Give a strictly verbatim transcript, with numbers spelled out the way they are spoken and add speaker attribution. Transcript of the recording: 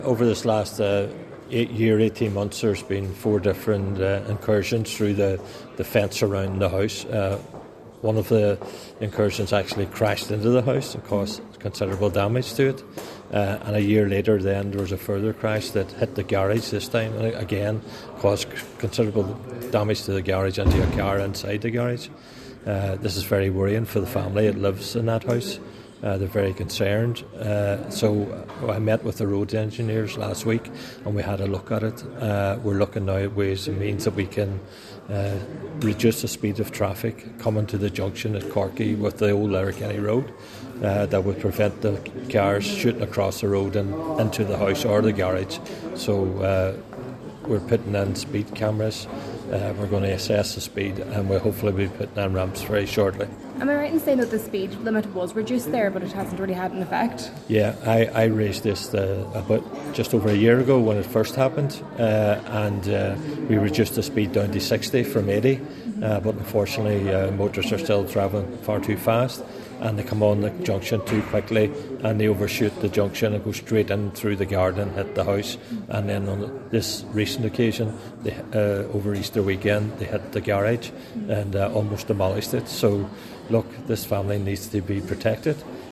Speaker 1: Over this last uh, eight year, eighteen months, there's been four different uh, incursions through the, the fence around the house. Uh, one of the incursions actually crashed into the house and caused considerable damage to it. Uh, and a year later then there was a further crash that hit the garage this time and again caused considerable damage to the garage and to a car inside the garage. Uh, this is very worrying for the family that lives in that house. Uh, they're very concerned. Uh, so I met with the road engineers last week and we had a look at it. Uh, we're looking now at ways and means that we can uh, reduce the speed of traffic coming to the junction at Corky with the old Letterkenny Road. Uh, that would prevent the cars shooting across the road and into the house or the garage. So uh, we're putting in speed cameras. Uh, we're going to assess the speed and we'll hopefully be putting in ramps very shortly.
Speaker 2: Am I right in saying that the speed limit was reduced there, but it hasn't really had an effect?
Speaker 1: Yeah, I, I raised this uh, about just over a year ago when it first happened, uh, and uh, we reduced the speed down to sixty from eighty, mm-hmm. uh, but unfortunately uh, motorists are still travelling far too fast and they come on the junction too quickly and they overshoot the junction and go straight in through the garden, hit the house, mm-hmm. and then on this recent occasion, they, uh, over Easter weekend, they hit the garage mm-hmm. and uh, almost demolished it. So look, this family needs to be protected.